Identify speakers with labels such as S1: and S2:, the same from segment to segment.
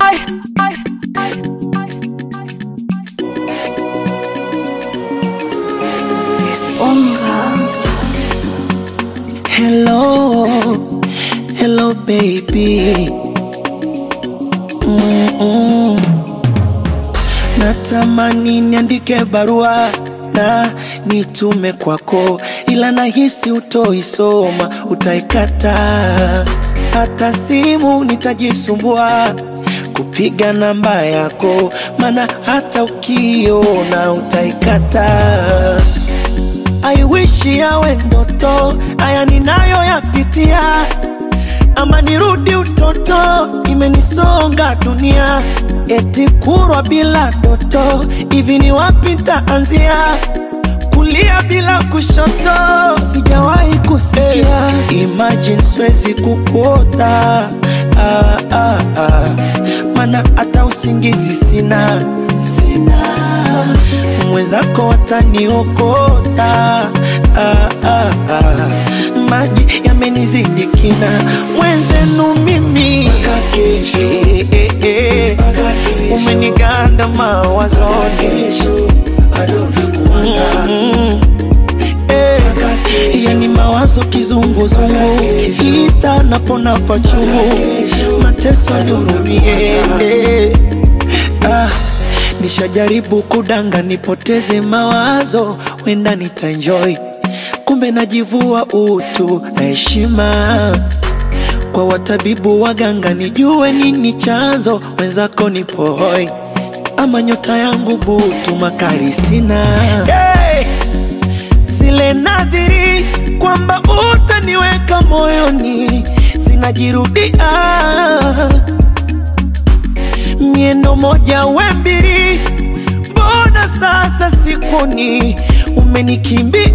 S1: Hello, hello baby. Natamani niandike barua na nitume kwako, ila nahisi utoisoma, utaikata. Hata simu nitajisumbua kupiga namba yako, maana hata ukiona utaikata. I wish yawe ndoto, haya ninayo yapitia, ama nirudi utoto, imenisonga dunia. Eti kurwa bila doto, hivi ni wapi nitaanzia? Kulia bila kushoto, sijawahi kusikia. Imagine siwezi kukuota, mana hata usingizi sina. Mwenzako wataniokota, maji yamenizidi kina. Mwenzenu mimi umeniganda mawazoni, yani mawazo kizunguzungu, Insta napona pachungu, mateso nihurumie. Nishajaribu kudanga nipoteze mawazo, wenda nitaenjoy, kumbe najivua utu na heshima. Kwa watabibu waganga nijue nini chanzo, wenzako nipo hoi, ama nyota yangu butu, makari sina. Zile nadhiri kwamba utaniweka moyoni zinajirudia, miendo moja wembiri, mbona sasa sikuni umenikimbia?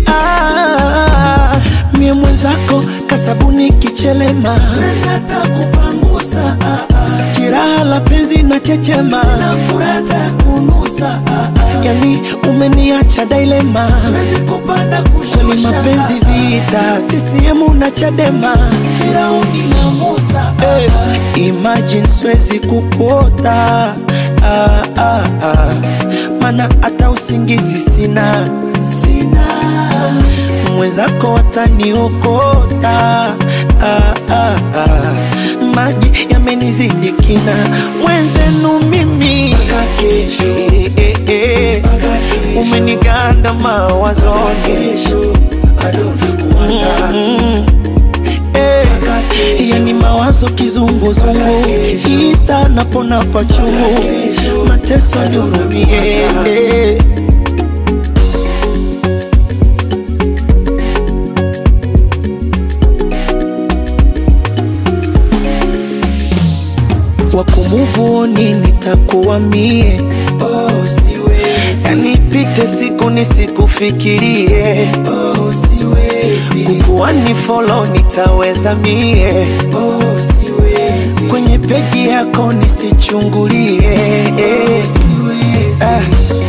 S1: Mie mwenzako kasabuni kichelema, siwezi hata kupangusa. Jiraha la penzi na chechema, sina furata kunusa. Yani umeniacha dilema, siwezi kupanda kushusha. Kwani mapenzi vita, CCM na Chadema, Firauni na Musa. Imagine siwezi kukuota, mana hata usingizi sina. Mwenzako wataniokota, maji yamenizidi kina. Mwenzenu mimi umeniganda mawazoni, yani mawazo kizunguzungu, Insta napona pachungu, mateso nihurumie. Wakumuvuni nitakuwa mie, siwezi. Yani pite siku nisikufikirie, siwezi. Kukuwa ni follow nitaweza mie, siwezi. Kwenye pegi yako nisichungulie, siwezi.